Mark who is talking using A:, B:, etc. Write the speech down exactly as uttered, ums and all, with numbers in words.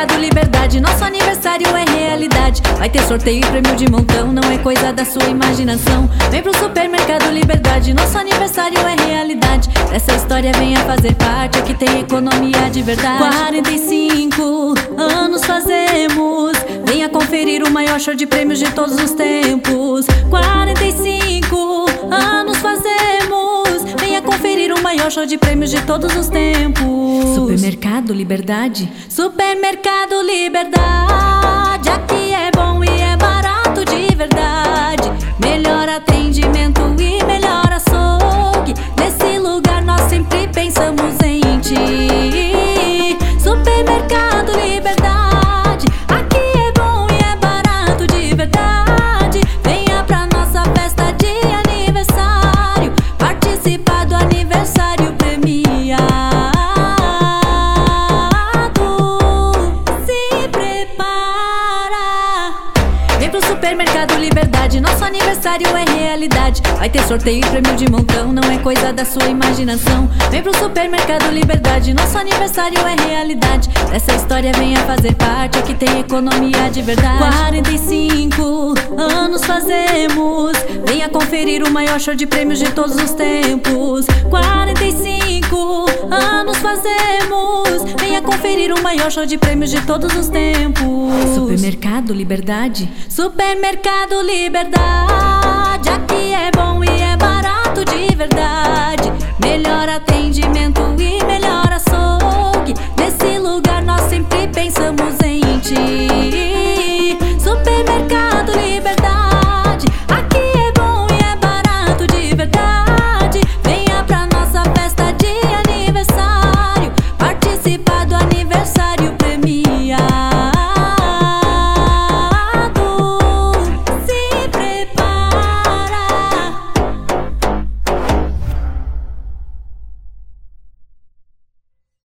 A: Supermercado Liberdade, nosso aniversário é realidade. Vai ter sorteio e prêmio de montão, não é coisa da sua imaginação. Vem pro Supermercado Liberdade, nosso aniversário é realidade. Dessa história venha fazer parte, aqui tem economia de verdade. Quarenta e cinco anos fazemos, venha conferir o maior show de prêmios de todos os tempos. Quarenta e cinco anos fazemos, venha conferir o maior show de prêmios de todos os tempos. Supermercado Liberdade, Supermercado Liberdade, aqui é bom e é barato de verdade. Melhor atendimento e melhor açougue, nesse lugar nós sempre pensamos em ti. Supermercado Liberdade, aqui é bom e é barato de verdade. Venha pra nossa festa de aniversário, participar do aniversário premiado. Se prepara, vem pro Supermercado Liberdade, nosso aniversário é realidade. Vai ter sorteio e prêmio de montão, não é coisa da sua imaginação. Vem pro Supermercado Liberdade, nosso aniversário é realidade. Dessa história venha fazer parte, aqui tem economia de verdade. Quarenta e cinco anos fazemos, venha conferir o maior show de prêmios de todos os tempos. Quarenta e cinco anos fazemos, venha conferir o maior show de prêmios de todos os tempos. Supermercado Liberdade, Supermercado Liberdade, aqui é bom e é barato de verdade. Melhor atendimento e melhor açougue, nesse lugar nós sempre pensamos em ti. Supermercado Liberdade, aqui é bom e é barato de verdade. Venha pra nossa festa de aniversário, participar do aniversário